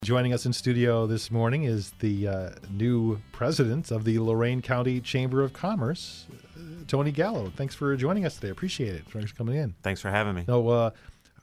Joining us in studio this morning is the new president of the Lorain County Chamber of Commerce, Tony Gallo. Thanks for joining us today. Appreciate it. Thanks for coming in. Thanks for having me. No,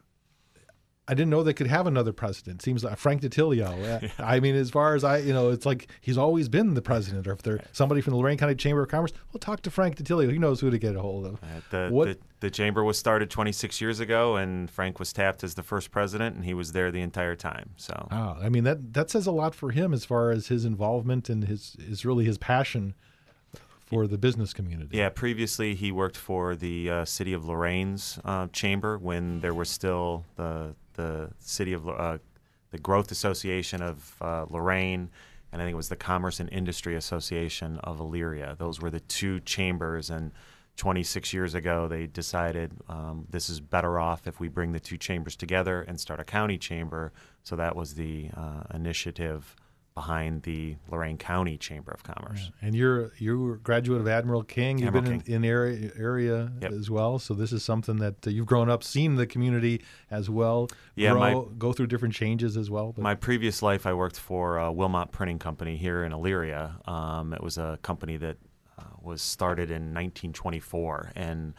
I didn't know they could have another president. Seems like Frank DiTilio. I mean, as far as it's like he's always been the president. Or if there's somebody from the Lorain County Chamber of Commerce, we'll talk to Frank DiTilio. He knows who to get a hold of. The chamber was started 26 years ago, and Frank was tapped as the first president, and he was there the entire time. So, I mean, that says a lot for him as far as his involvement and his passion for the business community. Yeah, previously he worked for the city of Lorain's chamber when there was still the city of the Growth Association of Lorain, and I think it was the Commerce and Industry Association of Elyria. Those were the two chambers, and 26 years ago they decided this is better off if we bring the two chambers together and start a county chamber. So that was the initiative behind the Lorain County Chamber of Commerce. Yeah. And you're a graduate of Admiral King. You've been in area Yep. as well. So this is something that you've grown up, seen the community as well. Yeah, go through different changes as well. My previous life, I worked for Wilmot Printing Company here in Elyria. It was a company that was started in 1924, and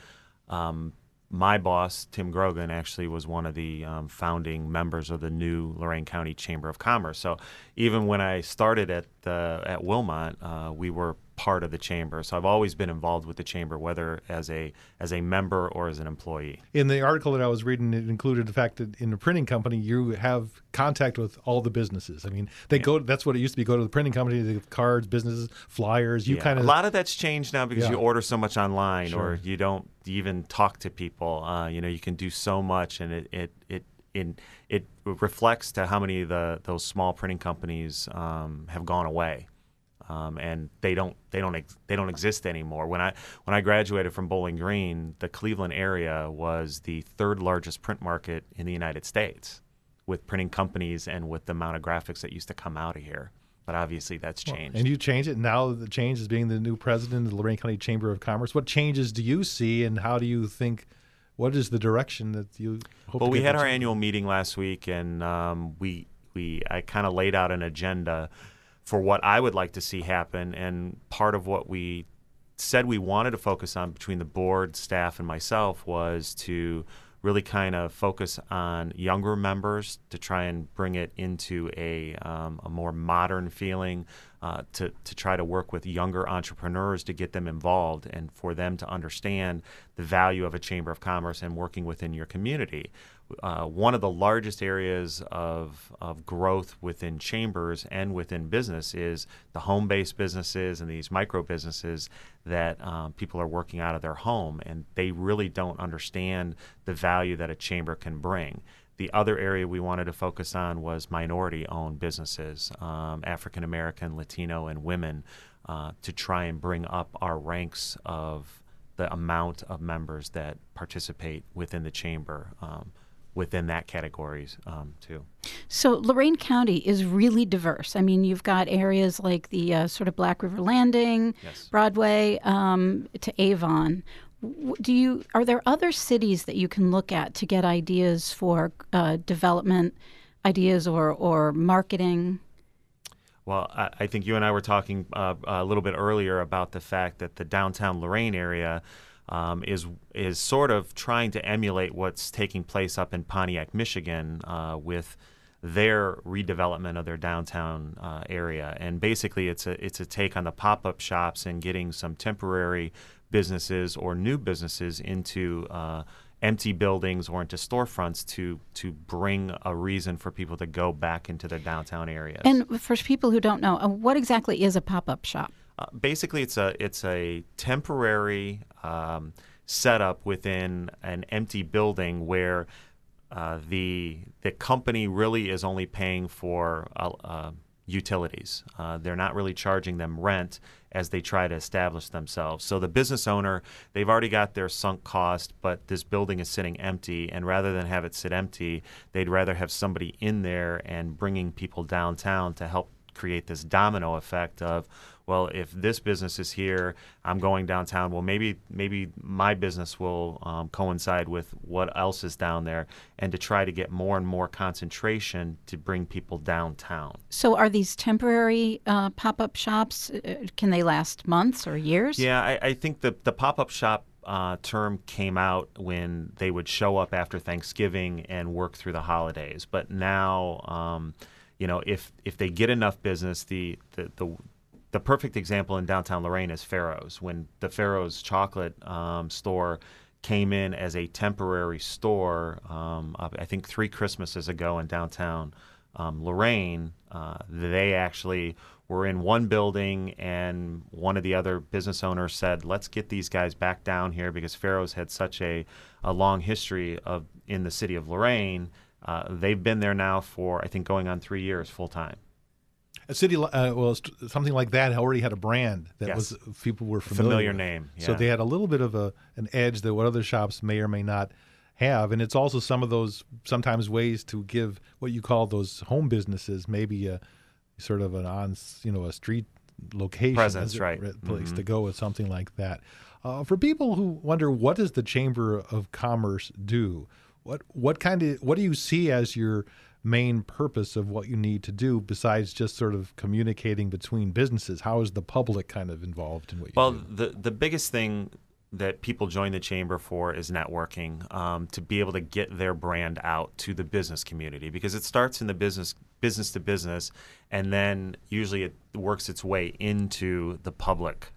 my boss, Tim Grogan, actually was one of the founding members of the new Lorain County Chamber of Commerce. So even when I started at Wilmot, we were part of the chamber. So I've always been involved with the chamber, whether as a member or as an employee. In the article that I was reading, it included the fact that in the printing company, you have contact with all the businesses. I mean, that's what it used to be. Go to the printing company, the cards, businesses, flyers. A lot of that's changed now because you order so much online, Sure. or you don't even talk to people. You can do so much, and it reflects to how many of those small printing companies have gone away. And they don't exist anymore. When I graduated from Bowling Green, the Cleveland area was the third largest print market in the United States, with printing companies and with the amount of graphics that used to come out of here. But obviously that's changed. And you changed it. Now the change is being the new president of the Lorain County Chamber of Commerce. What changes do you see, and how do you think? What is the direction that you hope? Well, we had our annual meeting last week, and I kind of laid out an agenda for what I would like to see happen. And part of what we said we wanted to focus on between the board, staff, and myself was to really kind of focus on younger members to try and bring it into a more modern feeling, to try to work with younger entrepreneurs to get them involved and for them to understand the value of a chamber of commerce and working within your community. One of the largest areas of growth within chambers and within business is the home-based businesses and these micro businesses that people are working out of their home, and they really don't understand the value that a chamber can bring. The other area we wanted to focus on was minority-owned businesses, African American, Latino, and women, to try and bring up our ranks of the amount of members that participate within the chamber. Within that categories too. So Lorain County is really diverse. I mean, you've got areas like the sort of Black River Landing, yes, Broadway, to Avon. Are there other cities that you can look at to get ideas for development ideas or marketing? Well, I think you and I were talking a little bit earlier about the fact that the downtown Lorain area is sort of trying to emulate what's taking place up in Pontiac, Michigan, with their redevelopment of their downtown area. And basically, it's a take on the pop-up shops and getting some temporary businesses or new businesses into empty buildings or into storefronts to bring a reason for people to go back into their downtown areas. And for people who don't know, what exactly is a pop-up shop? Basically, it's a temporary setup within an empty building where the company really is only paying for utilities. They're not really charging them rent as they try to establish themselves. So the business owner, they've already got their sunk cost, but this building is sitting empty, and rather than have it sit empty, they'd rather have somebody in there and bringing people downtown to help create this domino effect of, well, if this business is here, I'm going downtown. Well, maybe my business will coincide with what else is down there, and to try to get more and more concentration to bring people downtown. So are these temporary pop-up shops? Can they last months or years? Yeah, I think the pop-up shop term came out when they would show up after Thanksgiving and work through the holidays. But now, if they get enough business, the perfect example in downtown Lorain is Farrow's. When the Farrow's chocolate store came in as a temporary store, I think 3 Christmases ago in downtown Lorain, they actually were in one building, and one of the other business owners said, let's get these guys back down here, because Farrow's had such a long history in the city of Lorain. They've been there now for, I think, going on 3 years full time. A city, something like that already had a brand that was people were familiar with. Name. Yeah. So they had a little bit of an edge that what other shops may or may not have, and it's also some of those sometimes ways to give what you call those home businesses maybe a sort of a street location presence, right? Place to go with something like that. For people who wonder, what does the Chamber of Commerce do? What do you see as your main purpose of what you need to do besides just sort of communicating between businesses? How is the public kind of involved in what you do? Well, the biggest thing that people join the chamber for is networking, to be able to get their brand out to the business community, because it starts in the business to business, and then usually it works its way into the public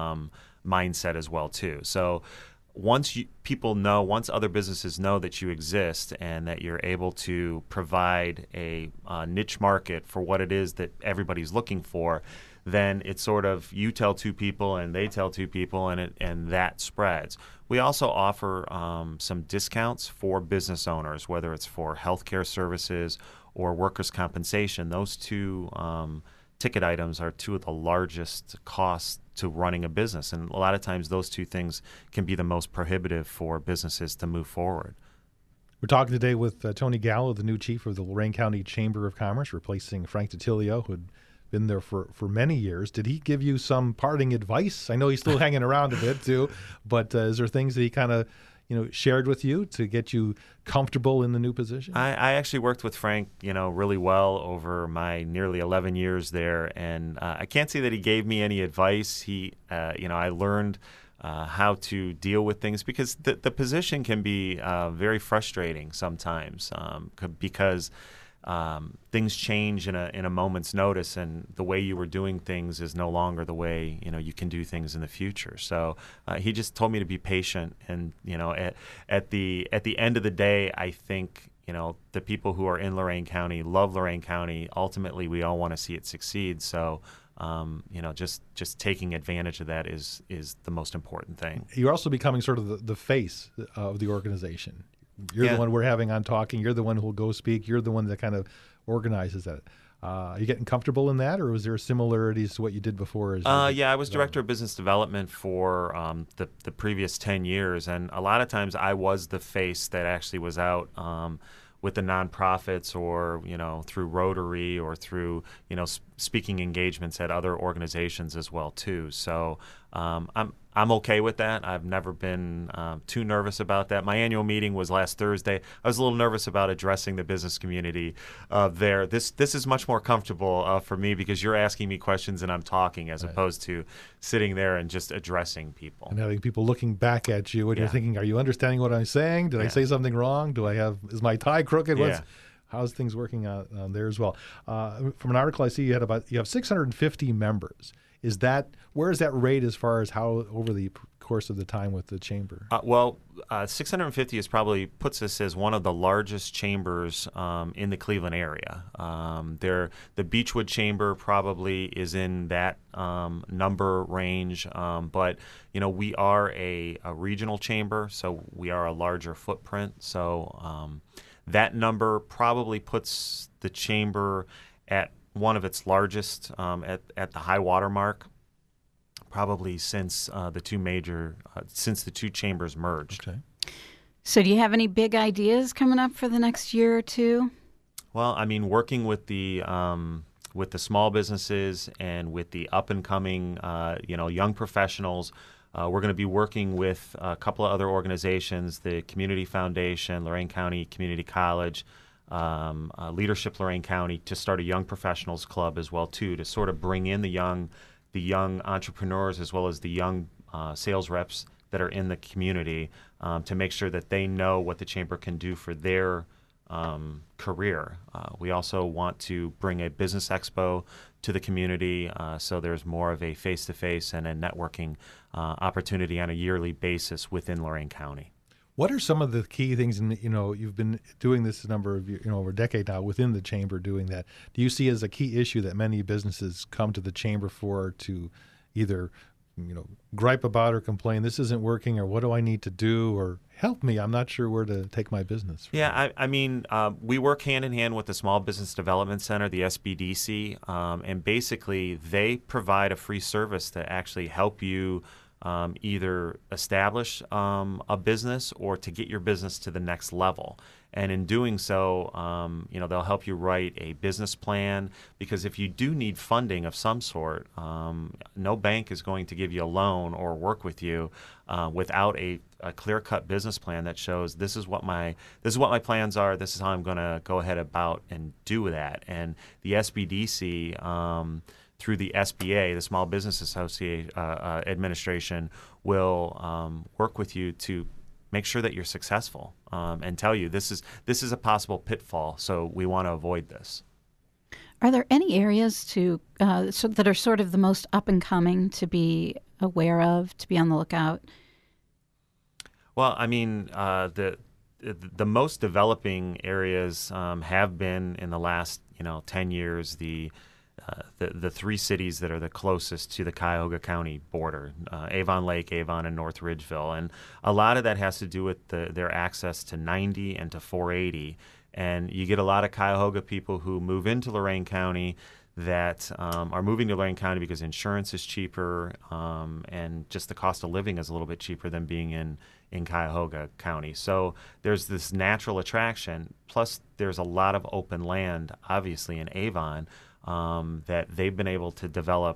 mindset as well too. So once other businesses know that you exist and that you're able to provide a niche market for what it is that everybody's looking for, then it's sort of you tell 2 people and they tell 2 people, and that spreads. We also offer some discounts for business owners, whether it's for healthcare services or workers' compensation. Those 2 ticket items are 2 of the largest costs to running a business, and a lot of times those 2 things can be the most prohibitive for businesses to move forward. We're talking today with Tony Gallo, the new chief of the Lorain County Chamber of Commerce, replacing Frank DiTilio, who'd been there for many years. Did he give you some parting advice? I know he's still hanging around a bit too, but is there things that he kind of shared with you to get you comfortable in the new position? I actually worked with Frank, really well over my nearly 11 years there, and I can't say that he gave me any advice. I learned how to deal with things, because the position can be very frustrating sometimes, because things change in a moment's notice, and the way you were doing things is no longer the way you can do things in the future. So he just told me to be patient, and at the end of the day, I think the people who are in Lorain County love Lorain County. Ultimately, we all want to see it succeed. So just taking advantage of that is the most important thing. You're also becoming sort of the face of the organization. You're the one we're having on talking. You're the one who will go speak. You're the one that kind of organizes that. Are you getting comfortable in that, or was there similarities to what you did before? I was director of business development for the previous 10 years, and a lot of times I was the face that actually was out with the nonprofits, or through Rotary, or through speaking engagements at other organizations as well too. So I'm okay with that. I've never been too nervous about that. My annual meeting was last Thursday. I was a little nervous about addressing the business community there. This is much more comfortable for me, because you're asking me questions and I'm talking, as opposed to sitting there and just addressing people. And having people looking back at you, and you're thinking, are you understanding what I'm saying? Did I say something wrong? Is my tie crooked? How's things working out there as well? From an article I see, you have 650 members. Where is that rate as far as how over the course of the time with the chamber? 650 puts us as one of the largest chambers in the Cleveland area. The Beechwood Chamber probably is in that number range, but we are a regional chamber, so we are a larger footprint. So that number probably puts the chamber at one of its largest at the high water mark, probably since the two chambers merged. Okay. So do you have any big ideas coming up for the next year or two? Well, working with the with the small businesses and with the up and coming young professionals. We're going to be working with a couple of other organizations, the Community Foundation, Lorain County Community College, Leadership Lorain County, to start a Young Professionals Club as well too, to sort of bring in the young entrepreneurs as well as the young sales reps that are in the community, to make sure that they know what the chamber can do for their career. We also want to bring a business expo to the community, so there's more of a face-to-face and a networking opportunity on a yearly basis within Lorain County. What are some of the key things? And you've been doing this a number of years, over a decade now within the chamber doing that. Do you see as a key issue that many businesses come to the chamber for, to either gripe about or complain, this isn't working, or what do I need to do, or help me, I'm not sure where to take my business from? Yeah, I mean, we work hand in hand with the Small Business Development Center, the SBDC, and basically they provide a free service to actually help you either establish a business or to get your business to the next level. And in doing so, they'll help you write a business plan, because if you do need funding of some sort, no bank is going to give you a loan or work with you without a clear-cut business plan that shows this is what my plans are. This is how I'm going to go ahead about and do that. And the SBDC, through the SBA, the Small Business Association Administration, will work with you to make sure that you're successful, and tell you this is a possible pitfall, so we want to avoid this. Are there any areas that are sort of the most up and coming to be aware of, to be on the lookout? Well, I mean, the most developing areas have been in the last 10 years the three cities that are the closest to the Cuyahoga County border, Avon Lake, Avon, and North Ridgeville. And a lot of that has to do with their access to 90 and to 480. And you get a lot of Cuyahoga people who move into Lorain County that are moving to Lorain County because insurance is cheaper, and just the cost of living is a little bit cheaper than being in Cuyahoga County. So there's this natural attraction. Plus, there's a lot of open land, obviously, in Avon, that they've been able to develop,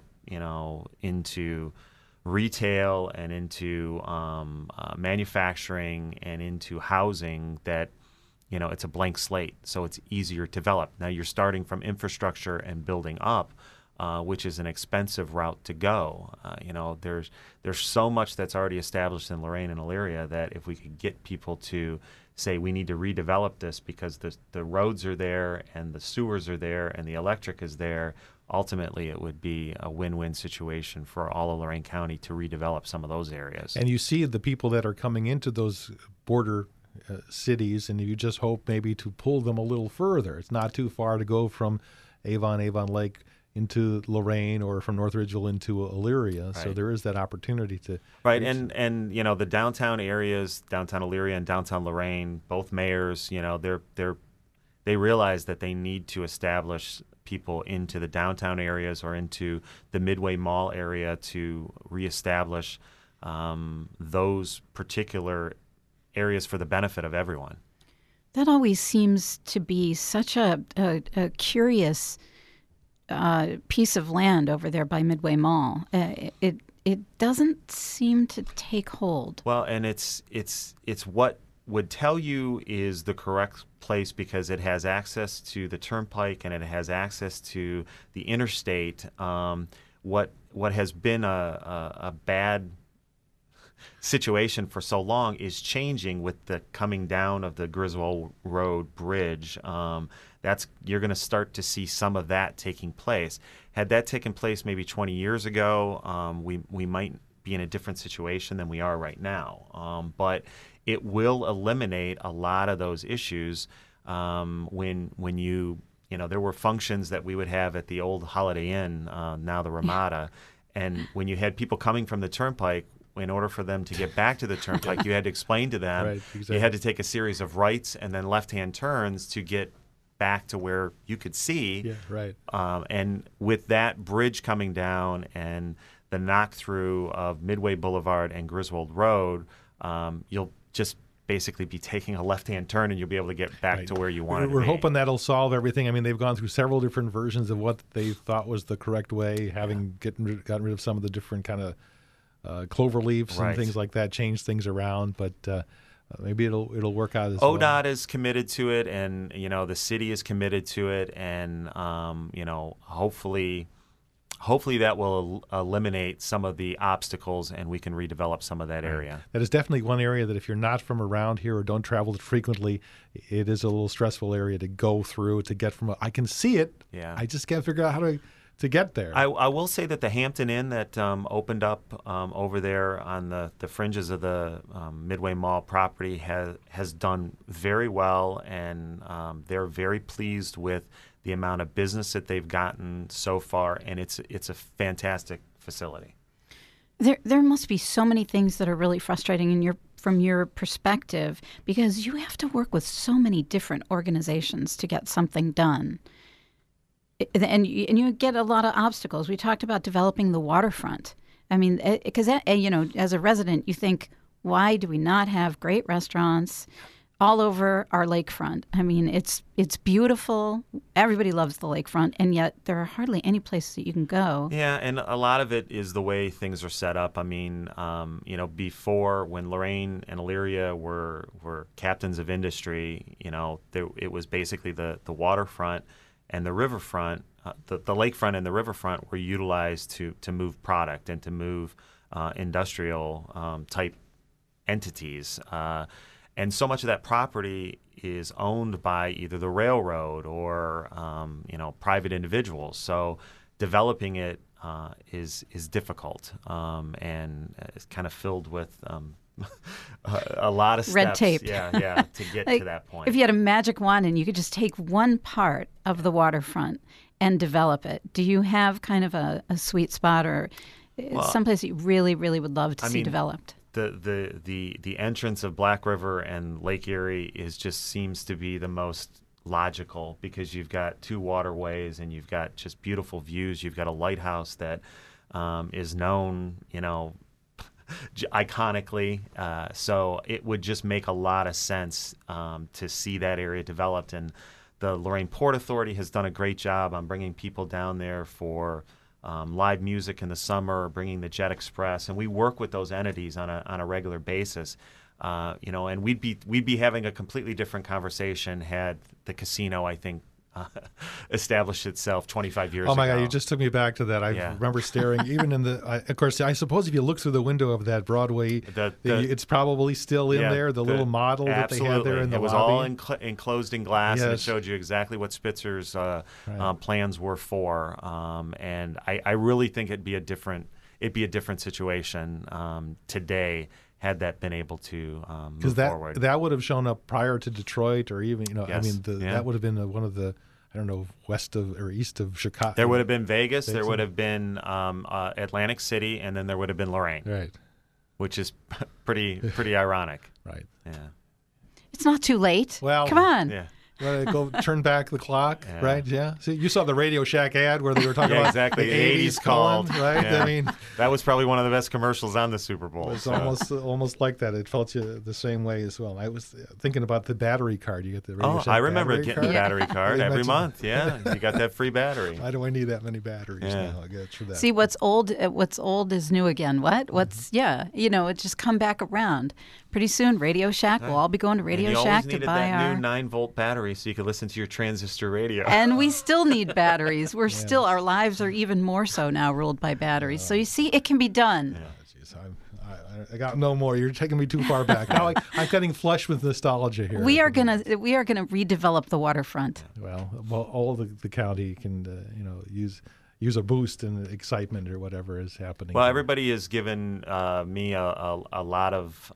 into retail and into manufacturing and into housing that, it's a blank slate, so it's easier to develop. Now you're starting from infrastructure and building up, which is an expensive route to go. There's so much that's already established in Lorain and Elyria that if we could get people to say we need to redevelop this because the roads are there and the sewers are there and the electric is there, ultimately it would be a win-win situation for all of Lorain County to redevelop some of those areas. And you see the people that are coming into those border cities, and you just hope maybe to pull them a little further. It's not too far to go from Avon Lake into Lorain, or from North Ridgeville into Elyria. Right. So there is that opportunity to... Right, and the downtown areas, downtown Elyria and downtown Lorain, both mayors, they realize that they need to establish people into the downtown areas or into the Midway Mall area to reestablish those particular areas for the benefit of everyone. That always seems to be such a curious piece of land over there by Midway Mall. It doesn't seem to take hold. Well, and it's what would tell you is the correct place because it has access to the turnpike and it has access to the interstate. What has been a bad situation for so long is changing with the coming down of the Griswold Road Bridge. You're going to start to see some of that taking place. Had that taken place maybe 20 years ago, we might be in a different situation than we are right now. But it will eliminate a lot of those issues when there were functions that we would have at the old Holiday Inn, now the Ramada, and when you had people coming from the turnpike, in order for them to get back to the turnpike, you had to explain to them. Right, exactly. You had to take a series of rights and then left-hand turns to get back to where you could see. Yeah, right. And with that bridge coming down and the knock-through of Midway Boulevard and Griswold Road, you'll just basically be taking a left-hand turn, and you'll be able to get back to where you want to be. We're hoping that'll solve everything. I mean, they've gone through several different versions of what they thought was the correct way, having gotten rid of some of the different kind of clover leaves and things like that, changed things around. But maybe it'll work out as well. ODOT is committed to it, and the city is committed to it, and hopefully that will eliminate some of the obstacles, and we can redevelop some of that area. That is definitely one area that if you're not from around here or don't travel it frequently, it is a little stressful area to go through, to get from. I can see it. Yeah. I just can't figure out how to get there. I will say that the Hampton Inn that opened up over there on the fringes of the Midway Mall property has done very well, and they're very pleased with the amount of business that they've gotten so far, and it's a fantastic facility. There must be so many things that are really frustrating from your perspective, because you have to work with so many different organizations to get something done. And you get a lot of obstacles. We talked about developing the waterfront. I mean, because as a resident, you think, why do we not have great restaurants all over our lakefront? I mean, it's beautiful. Everybody loves the lakefront, and yet there are hardly any places that you can go. Yeah, and a lot of it is the way things are set up. I mean, before, when Lorain and Elyria were captains of industry, it was basically the waterfront and the riverfront, the lakefront and the riverfront were utilized to move product and to move industrial type entities. And so much of that property is owned by either the railroad or private individuals. So developing it is difficult, and it's kind of filled with a lot of steps. Red tape. Yeah, to get to that point. If you had a magic wand and you could just take one part of the waterfront and develop it, do you have kind of a sweet spot or someplace that you really, really would love to see developed? The entrance of Black River and Lake Erie seems to be the most logical, because you've got two waterways and you've got just beautiful views. You've got a lighthouse that is known, iconically. So it would just make a lot of sense to see that area developed. And the Lorain Port Authority has done a great job on bringing people down there for live music in the summer, bringing the Jet Express, and we work with those entities on a regular basis. And we'd be having a completely different conversation had the casino, I think, established itself 25 years ago. Oh my God, you just took me back to that. I remember staring, even in of course, I suppose if you look through the window of that Broadway, it's probably still in there, the little model that they had there in the lobby. It was all enclosed in glass, and it showed you exactly what Spitzer's plans were for. And I really think it'd be a different situation today had that been able to move forward. Because that would have shown up prior to Detroit, or even, that would have been one of the, I don't know, west of or east of Chicago. There would have been Vegas, there would have been Atlantic City, and then there would have been Lorain. Right. Which is pretty ironic. Right. Yeah. It's not too late. Well, come on. Yeah. Go turn back the clock, right? Yeah. So you saw the Radio Shack ad where they were talking about exactly. the 80s called, right? Yeah. I mean, that was probably one of the best commercials on the Super Bowl. It's almost like that. It felt you the same way as well. I was thinking about the battery card. You get the Radio Shack I remember getting card? the battery card every month. Yeah, you got that free battery. Why do I need that many batteries now? I get through that. See, what's old is new again. What's it just come back around. Pretty soon, Radio Shack will all be going to Radio Shack to buy that new 9-volt battery so you could listen to your transistor radio. And we still need batteries. Our lives are even more so now ruled by batteries. So you see, it can be done. Yeah, geez, I got no more. You're taking me too far back. Now I'm getting flush with nostalgia here. We are gonna redevelop the waterfront. Well, all the county can use a boost and excitement or whatever is happening. Well, everybody has given me a lot of,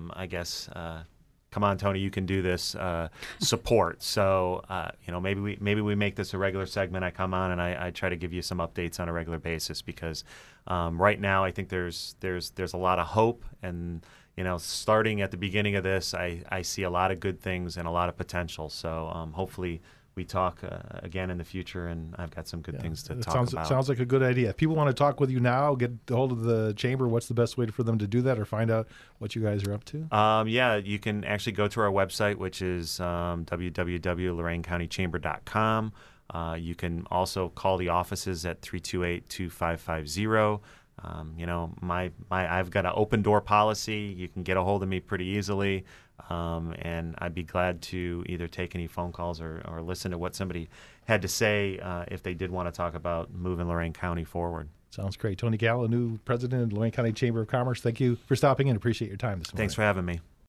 come on, Tony, you can do this, support. So, maybe we make this a regular segment. I come on and I try to give you some updates on a regular basis, because right now I think there's a lot of hope, and starting at the beginning of this, I see a lot of good things and a lot of potential. So hopefully we talk again in the future, and I've got some good things to talk about. Sounds like a good idea. If people want to talk with you now, get a hold of the chamber, what's the best way for them to do that or find out what you guys are up to? Yeah, you can actually go to our website, which is www.loraincountychamber.com. You can also call the offices at 328-2550. I've got an open door policy. You can get a hold of me pretty easily, and I'd be glad to either take any phone calls or listen to what somebody had to say if they did want to talk about moving Lorain County forward. Sounds great. Tony Gallo, new president of the Lorain County Chamber of Commerce. Thank you for stopping in. Appreciate your time this morning. Thanks for having me.